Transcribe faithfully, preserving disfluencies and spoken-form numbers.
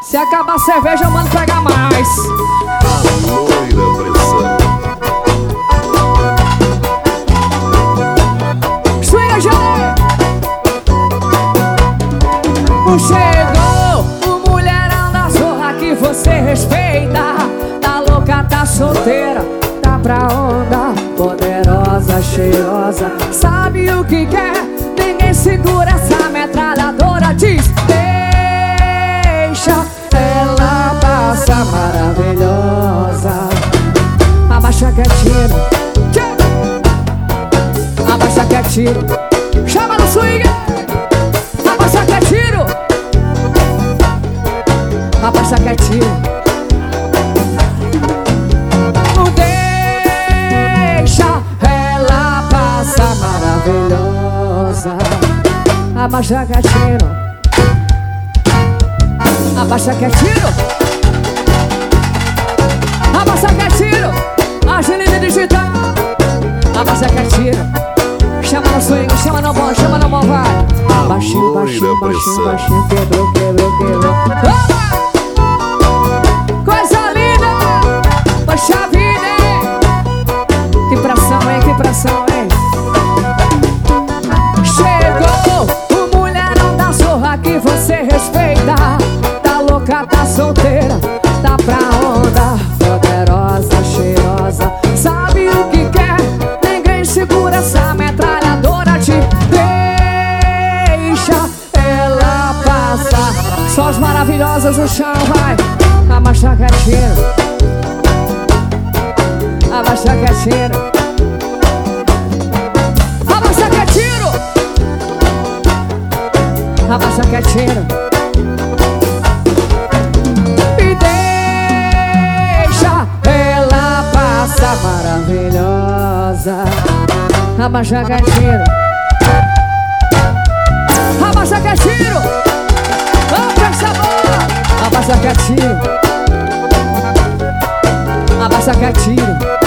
Se acabar a cerveja, mano, pega mais. A loira pressão. Swinga, Gelé. Chegou o mulherão da zorra que você respeita. Tá louca, tá solteira, tá pra onda. Poderosa, cheirosa, sabe o que quer. Ninguém segura essa metralhadora. Diz, deixa ela passar maravilhosa. Abaixa que é tiro, abaixa que é tiro. Chama no swing. Abaixa que é tiro, abaixa que é tiro. Deixa ela passar maravilhosa. Abaixa que é tiro, abaixa que é tiro, abaixa que é tiro. Agilidade digital. Abaixa que é tiro. Chama no swing, chama no bom, chama no bom, vai. Baixinho, baixinho, baixinho, baixinho. Quebrou, quebrou, quebrou. Opa! Coisa linda! Poxa vida, hein? Que pressão, hein? Que pressão, hein? Chegou o mulherão da zorra que você respeita. Tá louca, tá solteira, tá pra onda. Poderosa, cheirosa, sabe o que quer. Ninguém segura essa metralhadora. Te deixa ela passar. Só as maravilhosas no chão, vai. Abaixa que é tiro, abaixa que é tiro, abaixa que é tiro, abaixa que é tiro. E deixa ela passar maravilhosa. Abaixa que é tiro, abaixa que é tiro. Abaixa que é tiro, abaixa que é tiro.